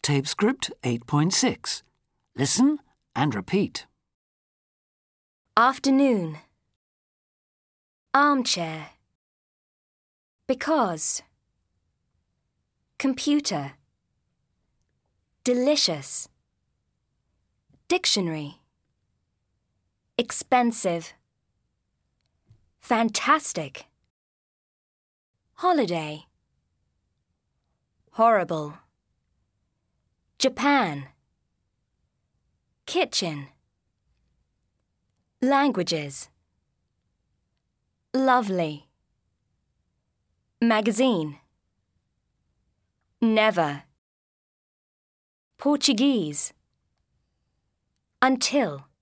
Tape script 8.6. Listen and repeat. Afternoon. Armchair. Because. Computer. Delicious. Dictionary. Expensive. Fantastic. Holiday. Horrible. Japan. Kitchen. Languages. Lovely. Magazine. Never. Portuguese. Until.